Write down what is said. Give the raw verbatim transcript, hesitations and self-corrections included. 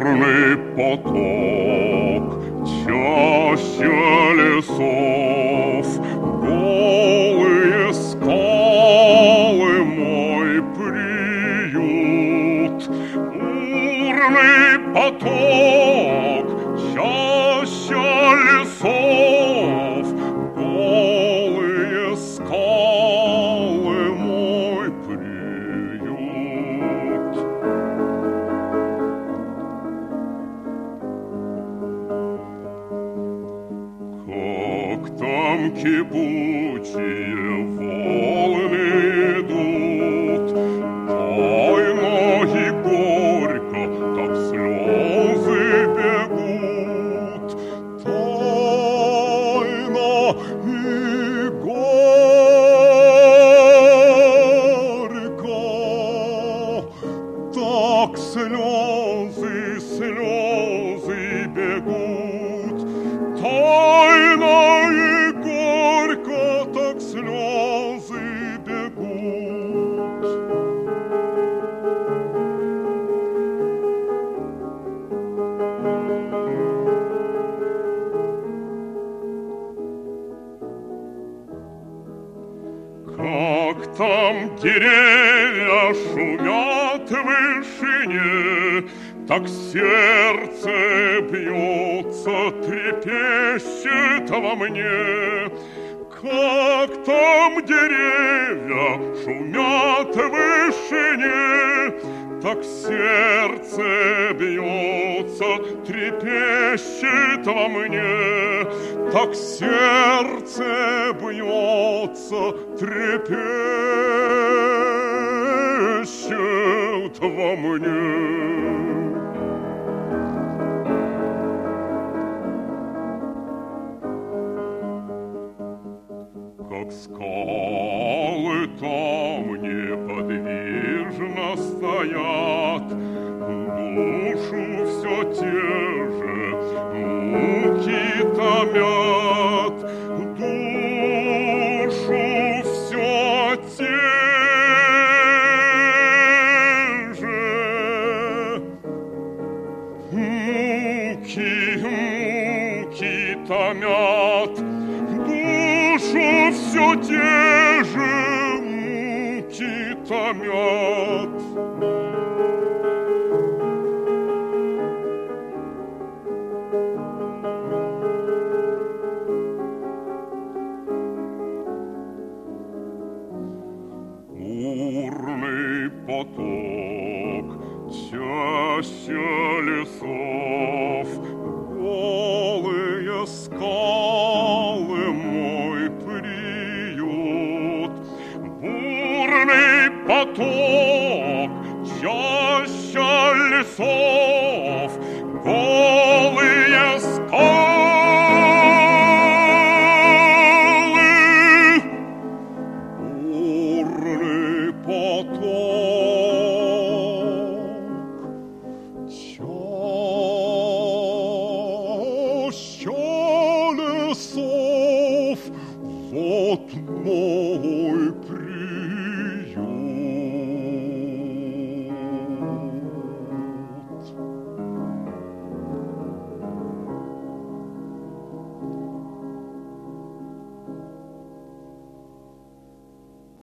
бурный поток, чаще лесов, голые скалы мой приют. Бурный поток, чаще лесов, голые скалы мой приют. Как там кипучие волны идут, тайно и горько, так слезы бегут. Тайно и горько, так слезы, слезы бегут. Тайно и горько, так слезы бегут. Как там деревья шумят в вышине, так сердце бьется, трепещет во мне. Как там деревья шумят в вышине, так сердце бьется, трепещет во мне. Так сердце бьется, трепещет во мне. Как скалы там неподвижно стоят, душу все те же муки томят, душу все те же муки, муки томят. Душу все те же муки томят. Бурный поток, чаще лесов, голые скалы мой приют. Бурный поток,